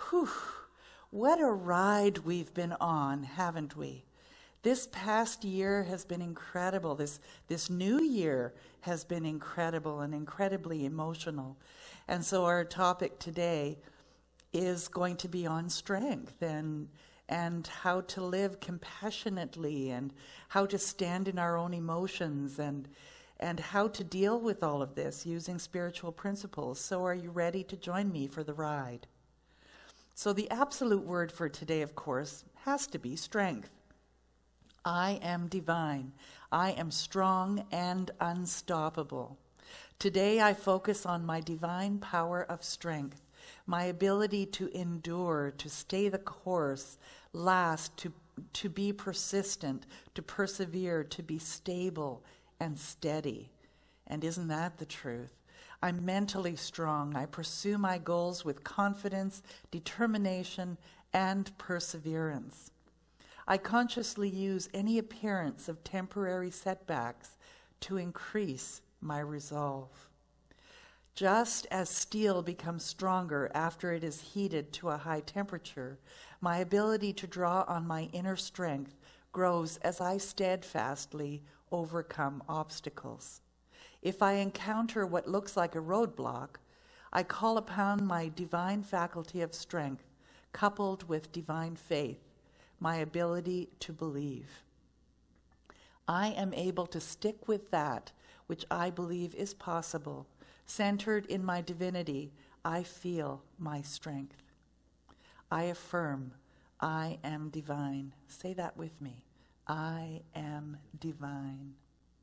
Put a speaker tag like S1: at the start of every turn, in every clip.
S1: Whew, what a ride we've been on, haven't we? This past year has been incredible. This new year has been incredible and incredibly emotional. And so our topic today is going to be on strength and how to live compassionately and how to stand in our own emotions and how to deal with all of this using spiritual principles. So are you ready to join me for the ride? So the absolute word for today, of course, has to be strength. I am divine. I am strong and unstoppable. Today I focus on my divine power of strength, my ability to endure, to stay the course, last, to be persistent, to persevere, to be stable and steady. And isn't that the truth? I'm mentally strong. I pursue my goals with confidence, determination, and perseverance. I consciously use any appearance of temporary setbacks to increase my resolve. Just as steel becomes stronger after it is heated to a high temperature, my ability to draw on my inner strength grows as I steadfastly overcome obstacles. If I encounter what looks like a roadblock, I call upon my divine faculty of strength, coupled with divine faith, my ability to believe. I am able to stick with that which I believe is possible. Centered in my divinity, I feel my strength. I affirm, I am divine. Say that with me. I am divine.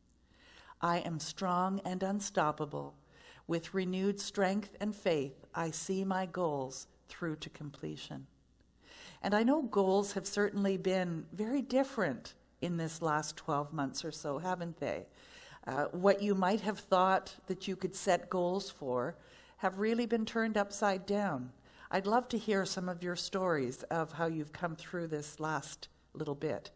S1: I am strong and unstoppable. With renewed strength and faith, I see my goals through to completion. And I know goals have certainly been very different in this last 12 months or so, haven't they? What you might have thought that you could set goals for have really been turned upside down. I'd love to hear some of your stories of how you've come through this last little bit.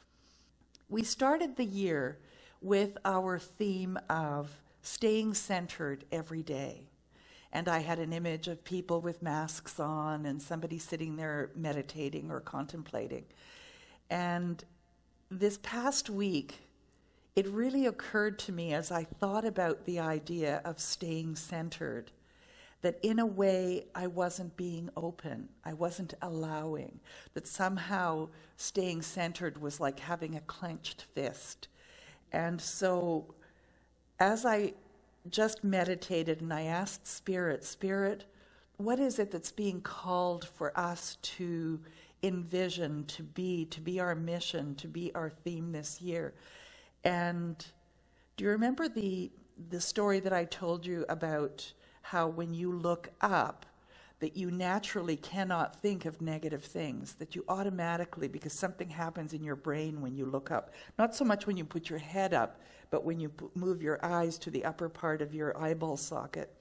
S1: We started the year with our theme of staying centered every day. And I had an image of people with masks on and somebody sitting there meditating or contemplating. And this past week, it really occurred to me as I thought about the idea of staying centered, that in a way I wasn't being open, I wasn't allowing, that somehow staying centered was like having a clenched fist. And so as I just meditated and I asked Spirit, what is it that's being called for us to envision, to be our mission, to be our theme this year? And do you remember the story that I told you about how when you look up, that you naturally cannot think of negative things, that you automatically, because something happens in your brain when you look up, not so much when you put your head up, but when you move your eyes to the upper part of your eyeball socket.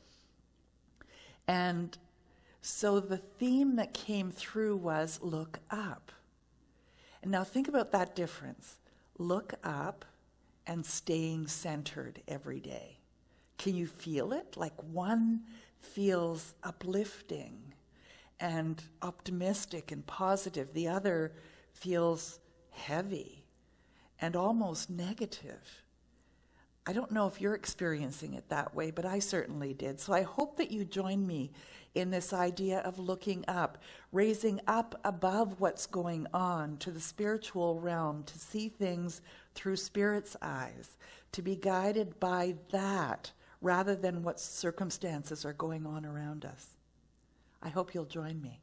S1: And so the theme that came through was look up. And now think about that difference. Look up and staying centered every day. Can you feel it? Like one feels uplifting and optimistic and positive. The other feels heavy and almost negative. I don't know if you're experiencing it that way, but I certainly did. So I hope that you join me in this idea of looking up, raising up above what's going on to the spiritual realm, to see things through Spirit's eyes, to be guided by that rather than what circumstances are going on around us. I hope you'll join me.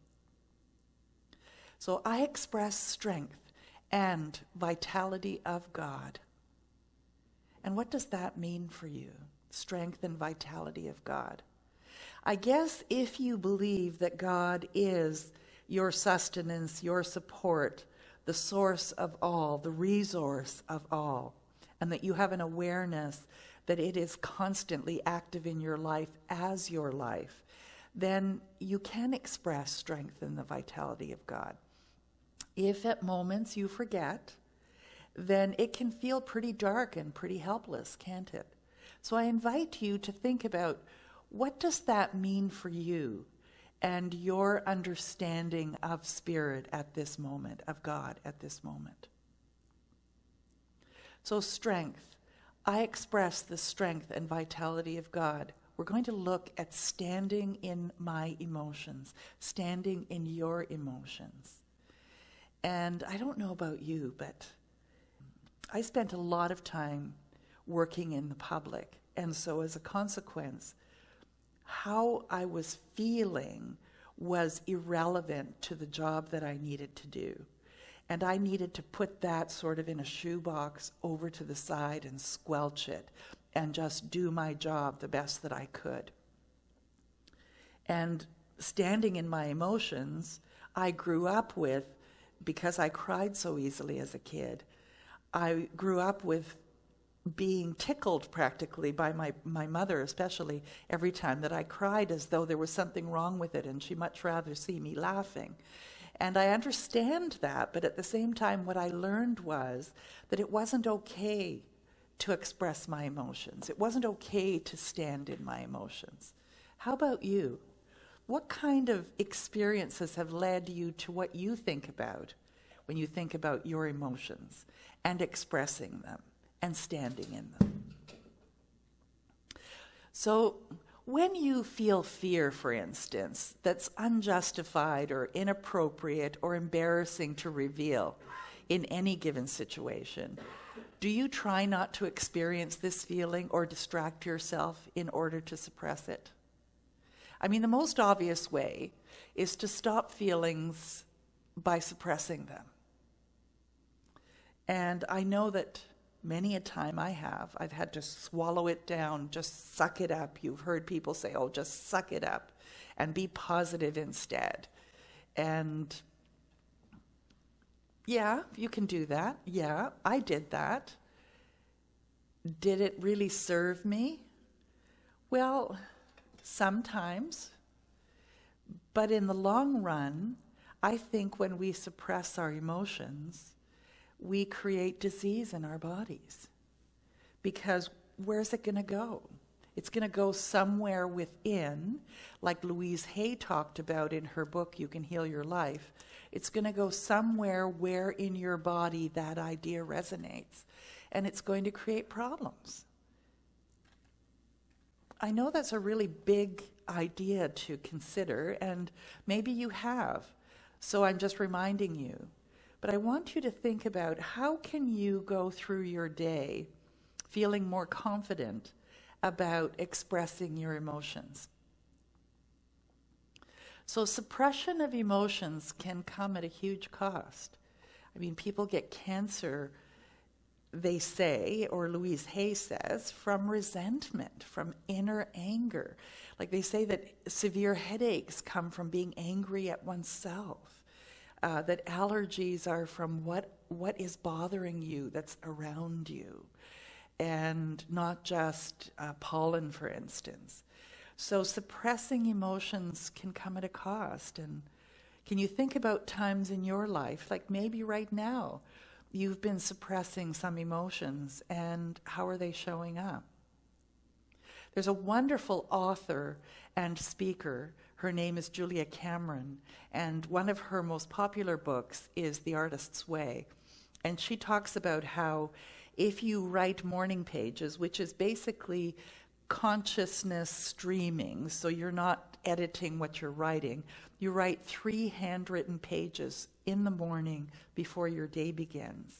S1: So I express strength and vitality of God. And what does that mean for you? Strength and vitality of God. I guess if you believe that God is your sustenance, your support, the source of all, the resource of all, and that you have an awareness that it is constantly active in your life as your life, then you can express strength and the vitality of God. If at moments you forget, then it can feel pretty dark and pretty helpless, can't it? So I invite you to think about, what does that mean for you? and your understanding of Spirit at this moment, of God at this moment. So strength. I express the strength and vitality of God. We're going to look at standing in my emotions, standing in your emotions. And I don't know about you, but I spent a lot of time working in the public. And so as a consequence, how I was feeling was irrelevant to the job that I needed to do. And I needed to put that sort of in a shoebox over to the side and squelch it and just do my job the best that I could. And standing in my emotions, I grew up with, because I cried so easily as a kid, I grew up with being tickled practically by my mother, especially every time that I cried, as though there was something wrong with it and she'd much rather see me laughing. And I understand that, but at the same time, what I learned was that it wasn't okay to express my emotions. It wasn't okay to stand in my emotions. How about you? What kind of experiences have led you to what you think about when you think about your emotions and expressing them and standing in them? So when you feel fear, for instance, that's unjustified or inappropriate or embarrassing to reveal in any given situation, do you try not to experience this feeling or distract yourself in order to suppress it? I mean, the most obvious way is to stop feelings by suppressing them. And I know that many a time I've had to swallow it down, just suck it up. You've heard people say, oh, just suck it up and be positive instead. And yeah, you can do that. Yeah, I did that. Did it really serve me? Well, sometimes. But in the long run, I think when we suppress our emotions, we create disease in our bodies. Because where's it going to go? It's going to go somewhere within, like Louise Hay talked about in her book, You Can Heal Your Life. It's going to go somewhere where in your body that idea resonates. And it's going to create problems. I know that's a really big idea to consider, and maybe you have. So I'm just reminding you. But I want you to think about how can you go through your day feeling more confident about expressing your emotions. So suppression of emotions can come at a huge cost. I mean, people get cancer, they say, or Louise Hay says, from resentment, from inner anger. Like they say that severe headaches come from being angry at oneself. That allergies are from what is bothering you that's around you, and not just pollen, for instance. So suppressing emotions can come at a cost. And can you think about times in your life, like maybe right now, you've been suppressing some emotions, and how are they showing up? There's a wonderful author and speaker. Her name is Julia Cameron, and one of her most popular books is The Artist's Way. And she talks about how if you write morning pages, which is basically consciousness streaming, so you're not editing what you're writing, you write 3 handwritten pages in the morning before your day begins.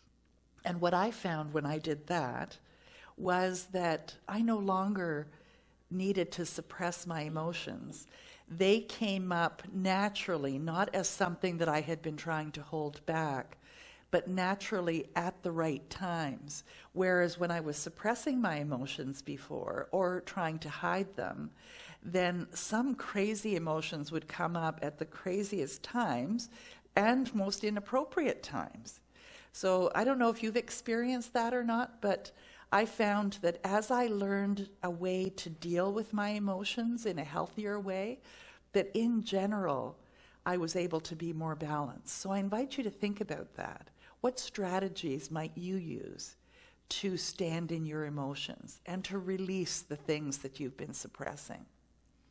S1: And what I found when I did that was that I no longer needed to suppress my emotions. They came up naturally, not as something that I had been trying to hold back, but naturally at the right times. Whereas when I was suppressing my emotions before or trying to hide them, then some crazy emotions would come up at the craziest times and most inappropriate times. So I don't know if you've experienced that or not, but I found that as I learned a way to deal with my emotions in a healthier way, that in general, I was able to be more balanced. So I invite you to think about that. What strategies might you use to stand in your emotions and to release the things that you've been suppressing?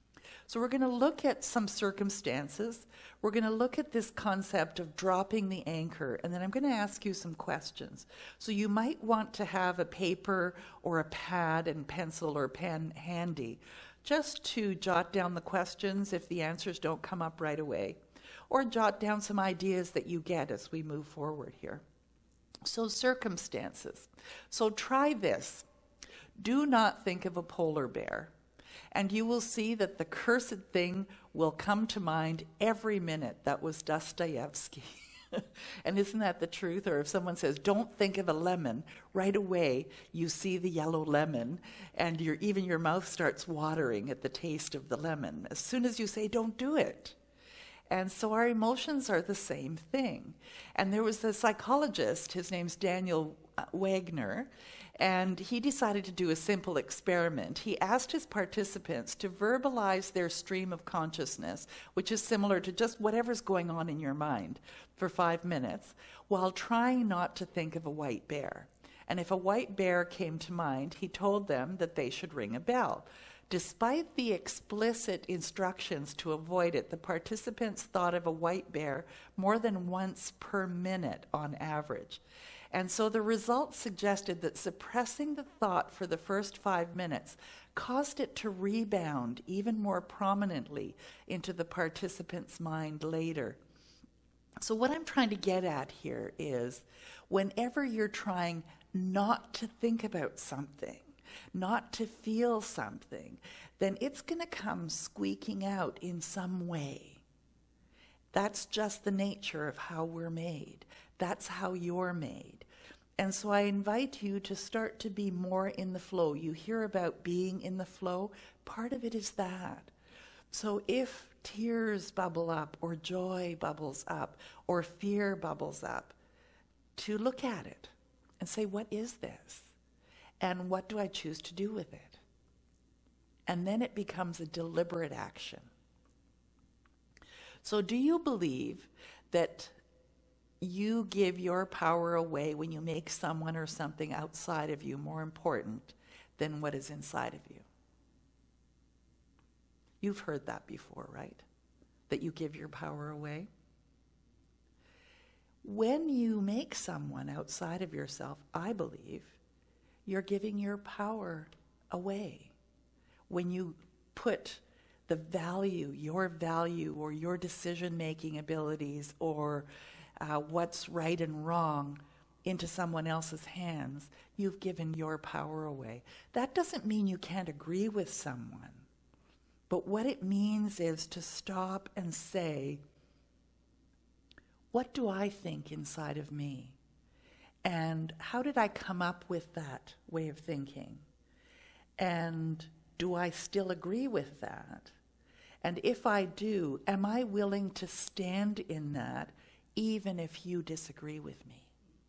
S1: So we're going to look at some circumstances. We're going to look at this concept of dropping the anchor, and then I'm going to ask you some questions. So you might want to have a paper or a pad and pencil or pen handy just to jot down the questions if the answers don't come up right away, or jot down some ideas that you get as we move forward here. So circumstances. So try this. Do not think of a polar bear. And you will see that the cursed thing will come to mind every minute. That was Dostoevsky. And isn't that the truth? Or if someone says, don't think of a lemon, right away you see the yellow lemon, and even your mouth starts watering at the taste of the lemon as soon as you say, don't do it. And so our emotions are the same thing. And there was a psychologist, his name's Daniel Wagner, and he decided to do a simple experiment. He asked his participants to verbalize their stream of consciousness, which is similar to just whatever's going on in your mind, for 5 minutes, while trying not to think of a white bear. And if a white bear came to mind, he told them that they should ring a bell. Despite the explicit instructions to avoid it, the participants thought of a white bear more than once per minute on average. And so the results suggested that suppressing the thought for the first 5 minutes caused it to rebound even more prominently into the participant's mind later. So what I'm trying to get at here is whenever you're trying not to think about something, not to feel something, then it's going to come squeaking out in some way. That's just the nature of how we're made. That's how you're made. And so I invite you to start to be more in the flow. You hear about being in the flow. Part of it is that. So if tears bubble up, or joy bubbles up, or fear bubbles up, to look at it and say, what is this? And what do I choose to do with it? And then it becomes a deliberate action. So do you believe that you give your power away when you make someone or something outside of you more important than what is inside of you? You've heard that before, right? That you give your power away? When you make someone outside of yourself, I believe, you're giving your power away. When you put the value, or your decision-making abilities, or what's right and wrong into someone else's hands, you've given your power away. That doesn't mean you can't agree with someone. But what it means is to stop and say, what do I think inside of me? And how did I come up with that way of thinking? And do I still agree with that? And if I do, am I willing to stand in that even if you disagree with me?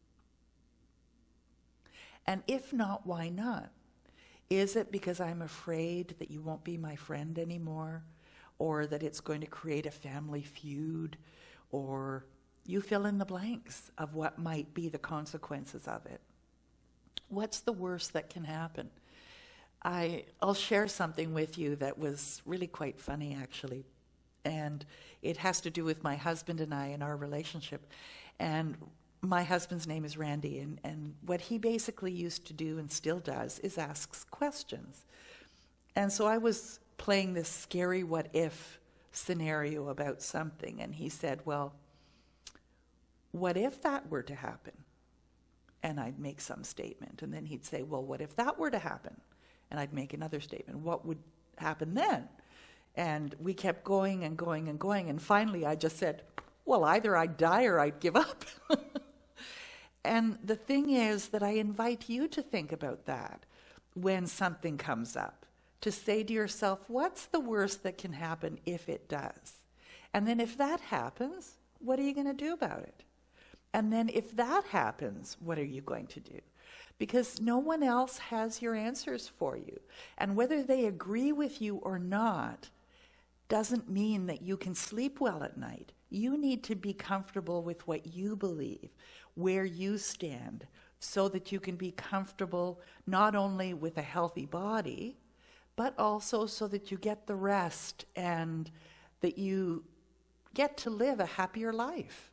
S1: And if not, why not? Is it because I'm afraid that you won't be my friend anymore? Or that it's going to create a family feud? Or you fill in the blanks of what might be the consequences of it. What's the worst that can happen? I'll share something with you that was really quite funny, actually. And it has to do with my husband and I and our relationship. And my husband's name is Randy, and what he basically used to do and still does is asks questions. And so I was playing this scary what-if scenario about something, and he said, well, what if that were to happen? And I'd make some statement, and then he'd say, well, what if that were to happen? And I'd make another statement. What would happen then? And we kept going and going and going, and finally I just said, well, either I'd die or I'd give up. And the thing is that I invite you to think about that when something comes up, to say to yourself, what's the worst that can happen if it does? And then if that happens, what are you going to do about it? And then if that happens, what are you going to do? Because no one else has your answers for you. And whether they agree with you or not doesn't mean that you can sleep well at night. You need to be comfortable with what you believe, where you stand, so that you can be comfortable not only with a healthy body, but also so that you get the rest and that you get to live a happier life.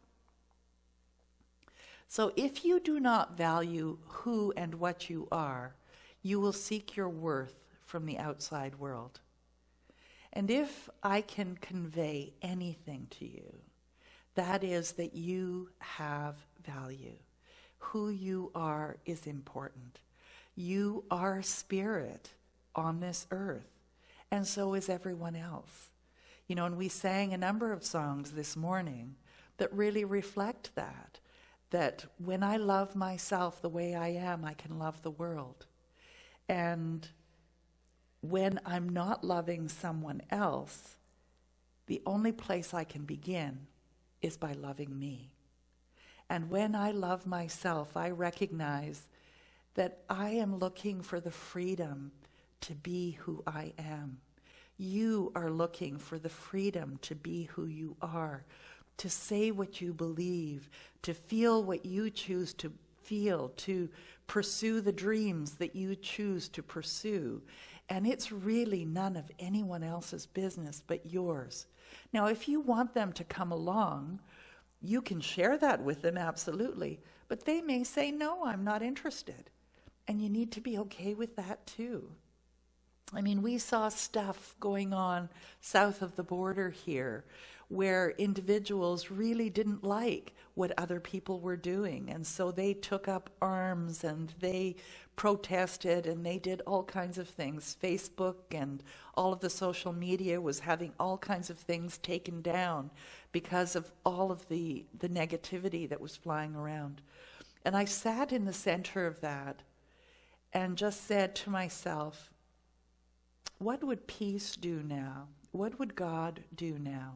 S1: So if you do not value who and what you are, you will seek your worth from the outside world. And if I can convey anything to you, that is that you have value. Who you are is important. You are spirit on this earth, and so is everyone else. You know, and we sang a number of songs this morning that really reflect that when I love myself the way I am, I can love the world. And when I'm not loving someone else, the only place I can begin is by loving me. And when I love myself, I recognize that I am looking for the freedom to be who I am. You are looking for the freedom to be who you are, to say what you believe, to feel what you choose to feel, to pursue the dreams that you choose to pursue. And it's really none of anyone else's business but yours. Now, if you want them to come along, you can share that with them, absolutely. But they may say, no, I'm not interested. And you need to be okay with that too. I mean, we saw stuff going on south of the border here where individuals really didn't like what other people were doing. And so they took up arms and they protested and they did all kinds of things. Facebook and all of the social media was having all kinds of things taken down because of all of the negativity that was flying around. And I sat in the center of that and just said to myself, what would peace do now? What would God do now?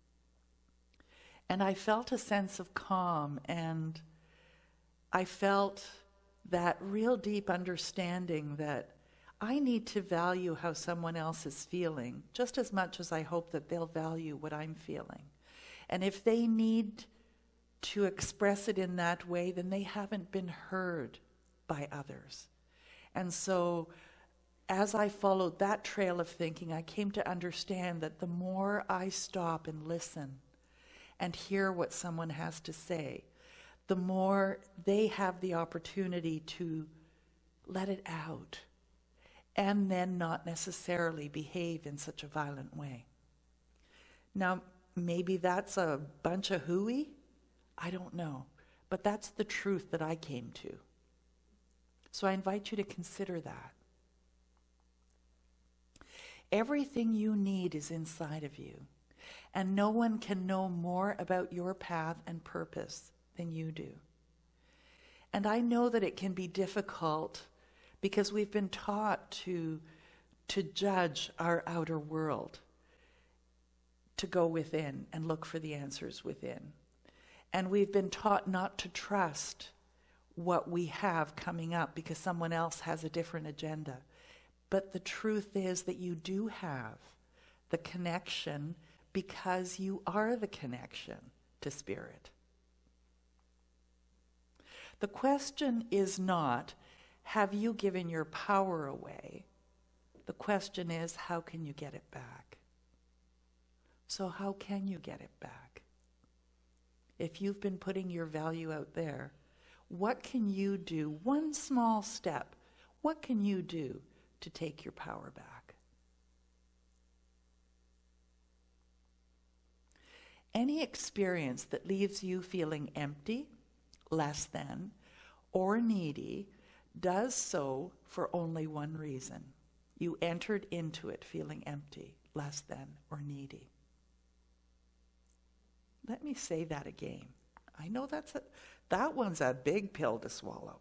S1: And I felt a sense of calm, and I felt that real deep understanding that I need to value how someone else is feeling just as much as I hope that they'll value what I'm feeling. And if they need to express it in that way, then they haven't been heard by others. And so as I followed that trail of thinking, I came to understand that the more I stop and listen and hear what someone has to say, the more they have the opportunity to let it out and then not necessarily behave in such a violent way. Now, maybe that's a bunch of hooey. I don't know. But that's the truth that I came to. So I invite you to consider that. Everything you need is inside of you, and no one can know more about your path and purpose than you do. And I know that it can be difficult because we've been taught to judge our outer world, to go within and look for the answers within. And we've been taught not to trust what we have coming up because someone else has a different agenda. But the truth is that you do have the connection because you are the connection to spirit. The question is not, have you given your power away? The question is, how can you get it back? So how can you get it back? If you've been putting your value out there, what can you do? One small step. What can you do to take your power back? Any experience that leaves you feeling empty, less than, or needy does so for only one reason. You entered into it feeling empty, less than, or needy. Let me say that again. I know that one's a big pill to swallow.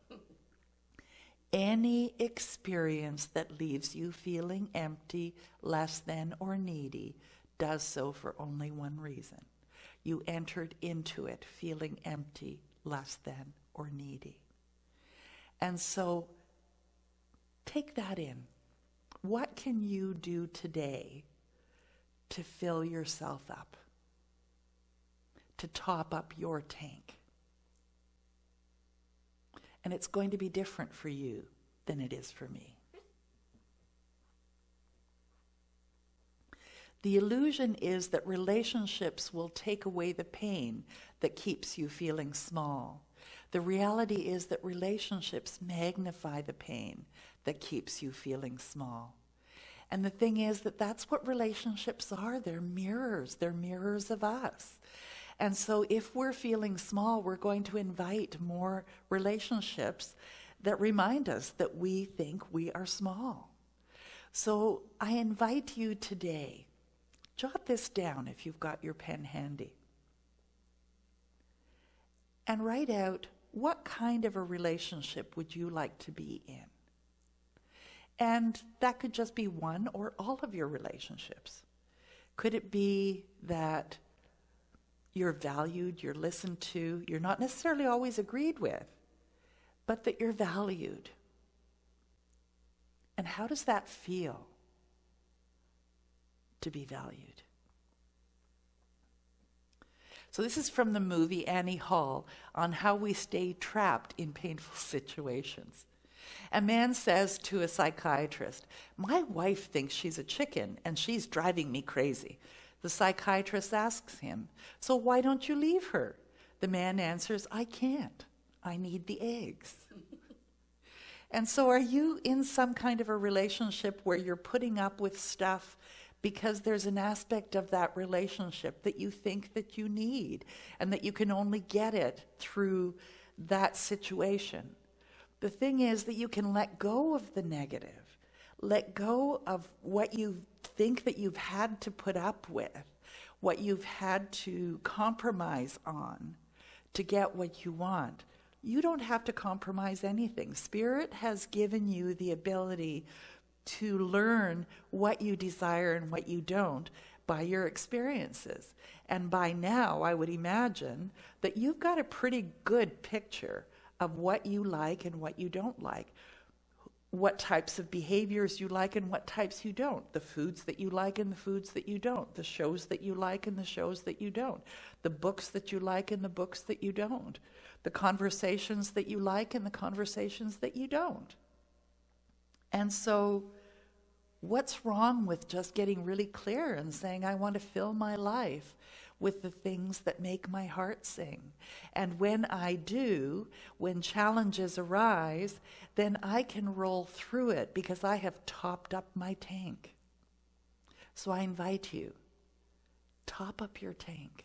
S1: Any experience that leaves you feeling empty, less than, or needy does so for only one reason. You entered into it feeling empty, less than, or needy. And so take that in. What can you do today to fill yourself up, to top up your tank? And it's going to be different for you than it is for me. The illusion is that relationships will take away the pain that keeps you feeling small. The reality is that relationships magnify the pain that keeps you feeling small. And the thing is that that's what relationships are. They're mirrors of us. And so if we're feeling small, we're going to invite more relationships that remind us that we think we are small. So I invite you today, jot this down if you've got your pen handy, and write out, what kind of a relationship would you like to be in? And that could just be one or all of your relationships. Could it be that you're valued, you're listened to, you're not necessarily always agreed with, but that you're valued? And how does that feel to be valued? So this is from the movie Annie Hall on how we stay trapped in painful situations. A man says to a psychiatrist, "My wife thinks she's a chicken and she's driving me crazy." The psychiatrist asks him, "So why don't you leave her?" The man answers, "I can't. I need the eggs." And so are you in some kind of a relationship where you're putting up with stuff because there's an aspect of that relationship that you think that you need and that you can only get it through that situation? The thing is that you can let go of the negative, let go of what you think that you've had to put up with, what you've had to compromise on to get what you want. You don't have to compromise anything. Spirit has given you the ability to learn what you desire and what you don't by your experiences. And by now, I would imagine that you've got a pretty good picture of what you like and what you don't like, what types of behaviors you like and what types you don't, the foods that you like and the foods that you don't, the shows that you like and the shows that you don't, the books that you like and the books that you don't, the conversations that you like and the conversations that you don't. And so what's wrong with just getting really clear and saying, I want to fill my life with the things that make my heart sing? And when I do, when challenges arise, then I can roll through it because I have topped up my tank. So I invite you, top up your tank.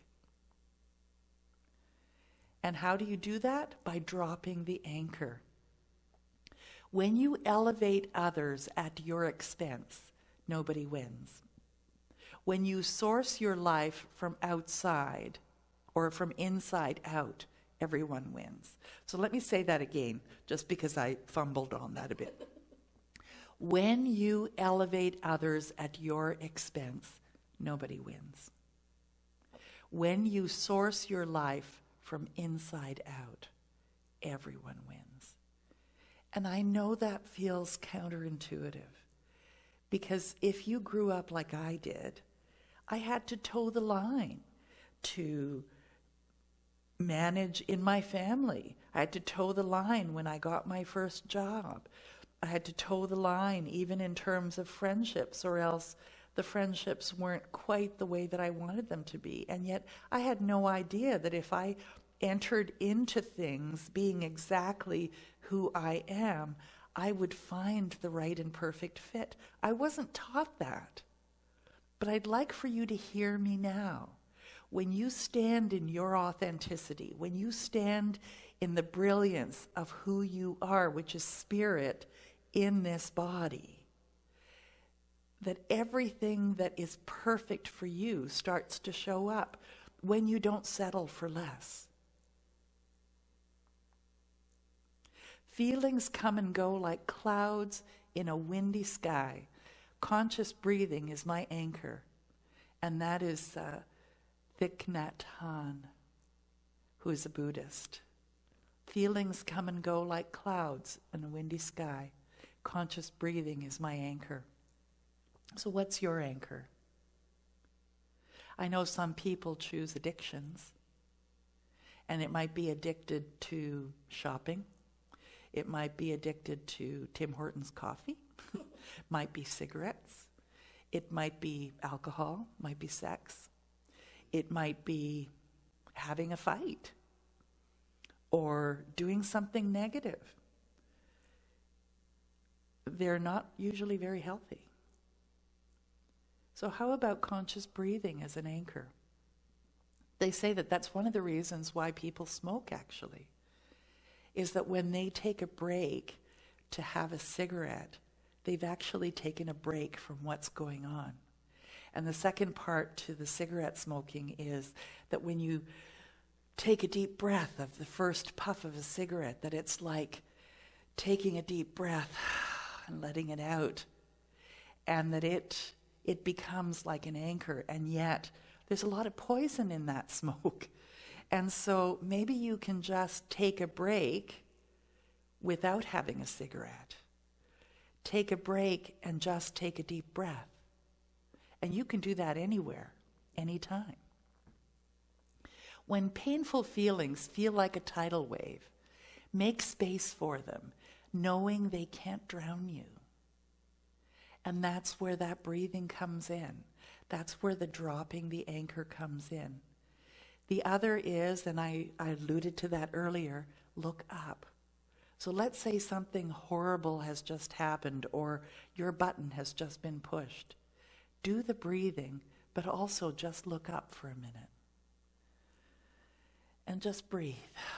S1: And how do you do that? By dropping the anchor. When you elevate others at your expense, nobody wins. When you source your life from outside or from inside out, everyone wins. So let me say that again, just because I fumbled on that a bit. When you elevate others at your expense, nobody wins. When you source your life from inside out, everyone wins. And I know that feels counterintuitive, because if you grew up like I did, I had to toe the line to manage in my family. I had to toe the line when I got my first job. I had to toe the line even in terms of friendships, or else the friendships weren't quite the way that I wanted them to be. And yet I had no idea that if I entered into things being exactly who I am, I would find the right and perfect fit. I wasn't taught that. But I'd like for you to hear me now. When you stand in your authenticity, when you stand in the brilliance of who you are, which is spirit in this body, that everything that is perfect for you starts to show up when you don't settle for less. Feelings come and go like clouds in a windy sky. Conscious breathing is my anchor. And that is Thich Nhat Hanh, who is a Buddhist. Feelings come and go like clouds in a windy sky. Conscious breathing is my anchor. So what's your anchor? I know some people choose addictions. And it might be addicted to shopping. It might be addicted to Tim Hortons coffee. Might be cigarettes. It might be alcohol, might be sex. It might be having a fight or doing something negative. They're not usually very healthy. So how about conscious breathing as an anchor? They say that that's one of the reasons why people smoke, actually, is that when they take a break to have a cigarette, they've actually taken a break from what's going on. And the second part to the cigarette smoking is that when you take a deep breath of the first puff of a cigarette, that it's like taking a deep breath and letting it out, and that it becomes like an anchor, and yet there's a lot of poison in that smoke. And so maybe you can just take a break without having a cigarette. Take a break and just take a deep breath. And you can do that anywhere, anytime. When painful feelings feel like a tidal wave, make space for them, knowing they can't drown you. And that's where that breathing comes in. That's where the dropping the anchor comes in. The other is, and I alluded to that earlier, look up. So let's say something horrible has just happened, or your button has just been pushed. Do the breathing, but also just look up for a minute. And just breathe.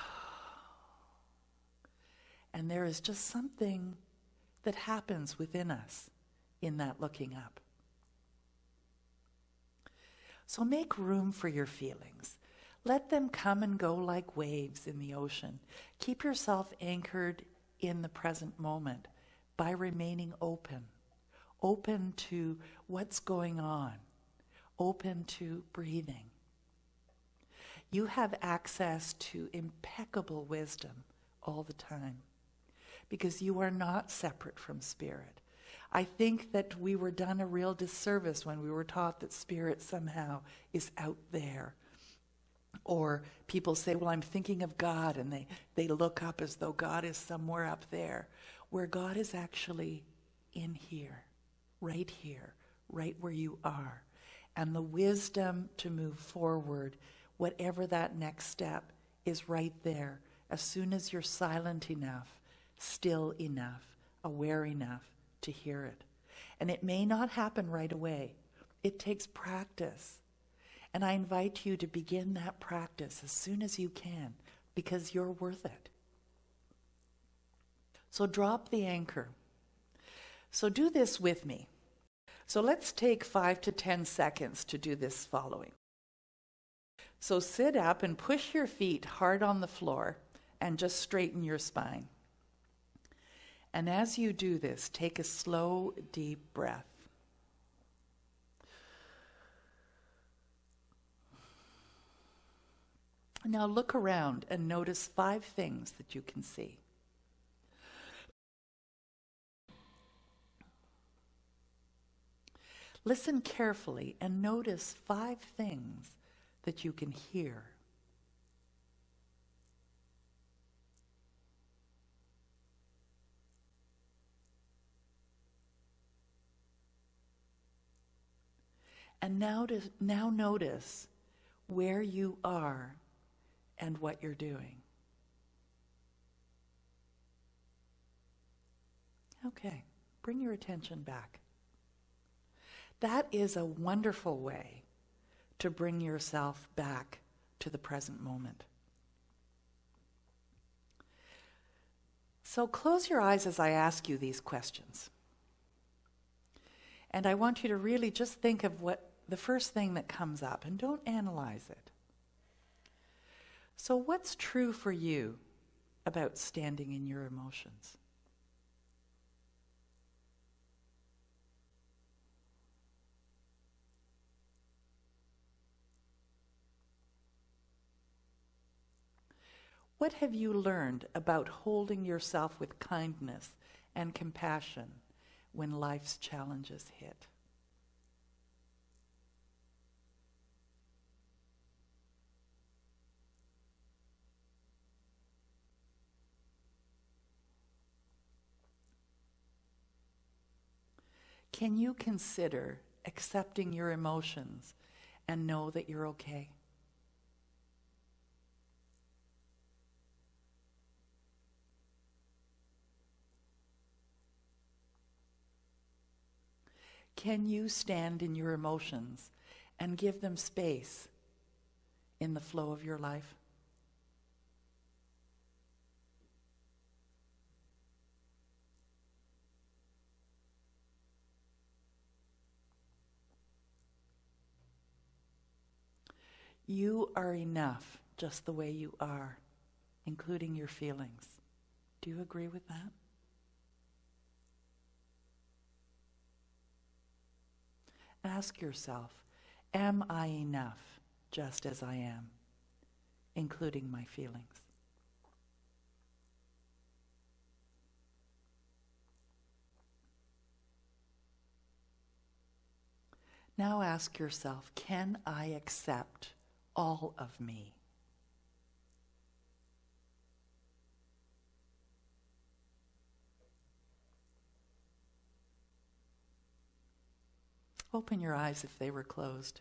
S1: And there is just something that happens within us in that looking up. So make room for your feelings. Let them come and go like waves in the ocean. Keep yourself anchored in the present moment by remaining open. Open to what's going on. Open to breathing. You have access to impeccable wisdom all the time because you are not separate from spirit. I think that we were done a real disservice when we were taught that spirit somehow is out there. Or people say, well, I'm thinking of God, and they look up as though God is somewhere up there, where God is actually in here, right where you are. And the wisdom to move forward, whatever that next step, is right there, as soon as you're silent enough, still enough, aware enough to hear it. And it may not happen right away. It takes practice. And I invite you to begin that practice as soon as you can, because you're worth it. So drop the anchor. So do this with me. So let's take 5 to 10 seconds to do this following. So sit up and push your feet hard on the floor and just straighten your spine. And as you do this, take a slow, deep breath. Now look around and notice 5 things that you can see. Listen carefully and notice 5 things that you can hear. And now notice where you are and what you're doing. Okay, bring your attention back. That is a wonderful way to bring yourself back to the present moment. So close your eyes as I ask you these questions. And I want you to really just think of what the first thing that comes up, and don't analyze it. So what's true for you about standing in your emotions? What have you learned about holding yourself with kindness and compassion when life's challenges hit? Can you consider accepting your emotions, and know that you're okay. Can you stand in your emotions and give them space in the flow of your life? You are enough just the way you are, including your feelings. Do you agree with that? Ask yourself, am I enough just as I am, including my feelings? Now ask yourself, can I accept all of me? Open your eyes if they were closed.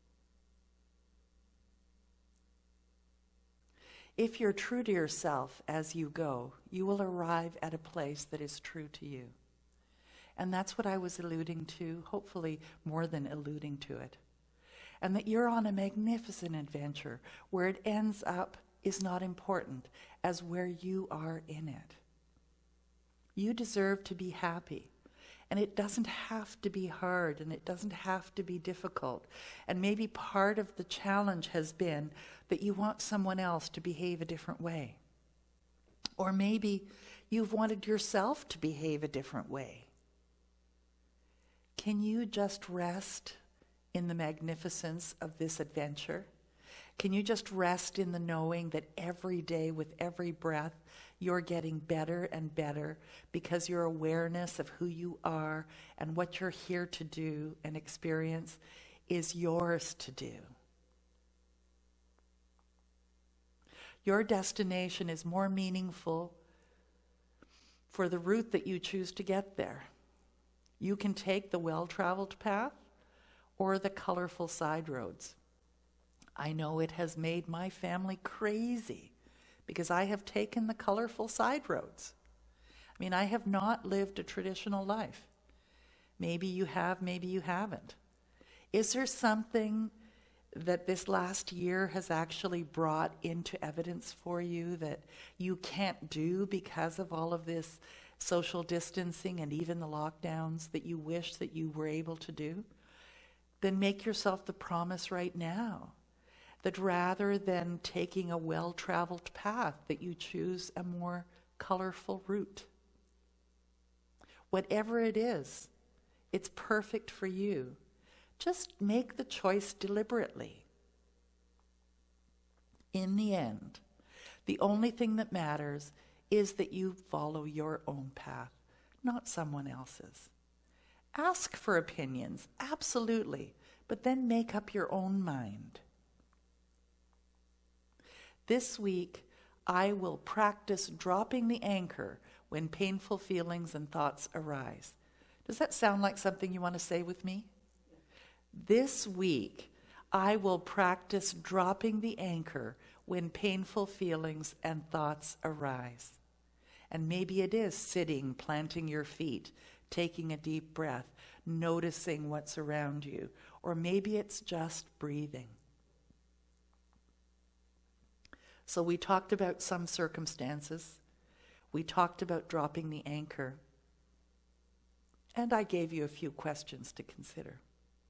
S1: If you're true to yourself as you go, you will arrive at a place that is true to you. And that's what I was alluding to, hopefully more than alluding to it. And that you're on a magnificent adventure. Where it ends up is not important as where you are in it. You deserve to be happy. And it doesn't have to be hard, and it doesn't have to be difficult. And maybe part of the challenge has been that you want someone else to behave a different way. Or maybe you've wanted yourself to behave a different way. Can you just rest in the magnificence of this adventure? Can you just rest in the knowing that every day with every breath you're getting better and better because your awareness of who you are and what you're here to do and experience is yours to do? Your destination is more meaningful for the route that you choose to get there. You can take the well-traveled path or the colorful side roads. I know it has made my family crazy because I have taken the colorful side roads. I mean, I have not lived a traditional life. Maybe you have, maybe you haven't. Is there something that this last year has actually brought into evidence for you that you can't do because of all of this social distancing and even the lockdowns that you wish that you were able to do? Then make yourself the promise right now that rather than taking a well-traveled path, that you choose a more colorful route. Whatever it is, it's perfect for you. Just make the choice deliberately. In the end, the only thing that matters is that you follow your own path, not someone else's. Ask for opinions, absolutely, but then make up your own mind. This week, I will practice dropping the anchor when painful feelings and thoughts arise. Does that sound like something you want to say with me? This week, I will practice dropping the anchor when painful feelings and thoughts arise. And maybe it is sitting, planting your feet, taking a deep breath, noticing what's around you. Or maybe it's just breathing. So we talked about some circumstances. We talked about dropping the anchor. And I gave you a few questions to consider.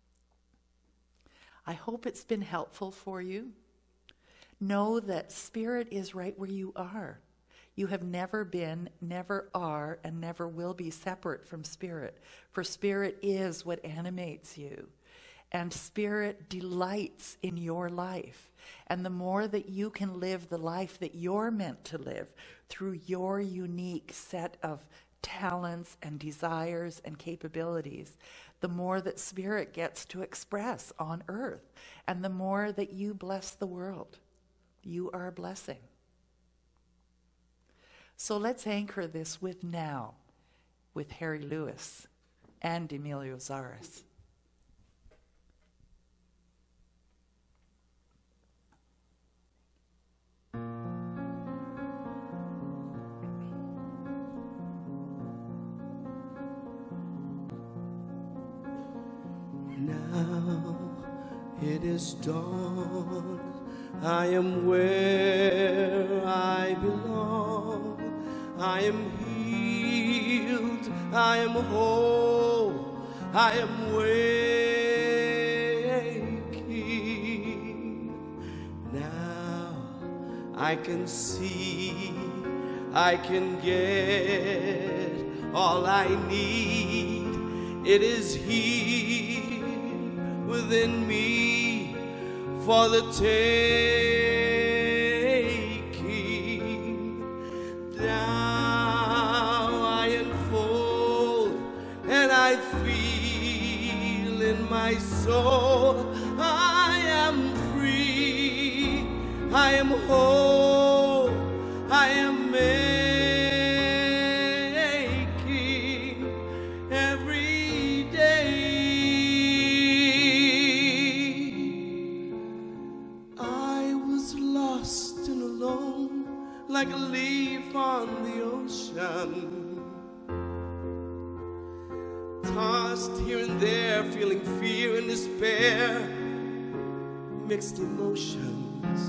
S1: I hope it's been helpful for you. Know that Spirit is right where you are. You have never been, never are, and never will be separate from Spirit. For Spirit is what animates you. And Spirit delights in your life. And the more that you can live the life that you're meant to live through your unique set of talents and desires and capabilities, the more that Spirit gets to express on earth, and the more that you bless the world. You are a blessing. So let's anchor this with now, with Harry Lewis and Emilio Zara's.
S2: Now it is dawn, I am where I belong. I am healed, I am whole, I am waking. Now I can see, I can get all I need. It is here within me for the taking. Now I unfold and I feel in my soul I am free, I am whole, I am making every day. I was lost and alone like a leaf on the ocean, tossed here and there, feeling fear and despair, mixed emotions.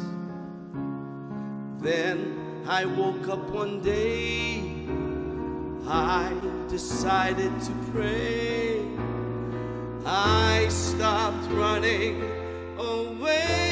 S2: Then I woke up one day, I decided to pray. I stopped running away.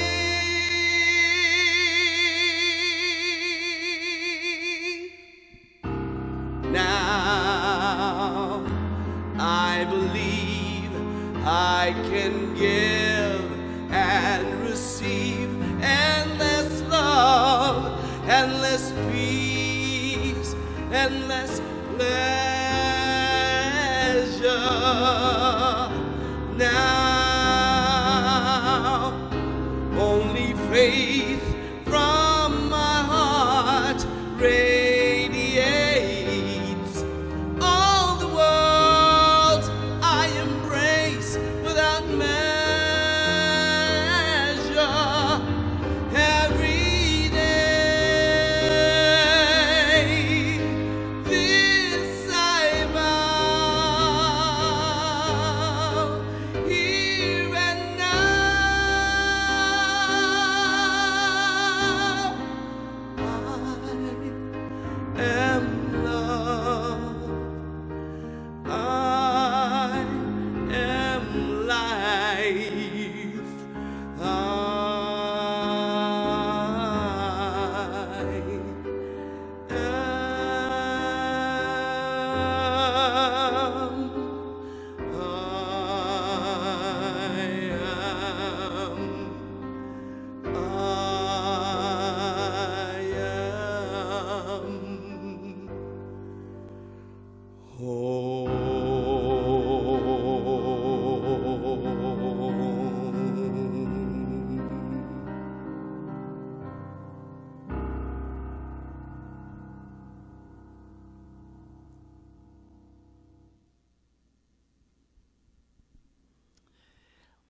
S2: Now I believe I can give and receive endless love, endless peace, endless pleasure. Now only faith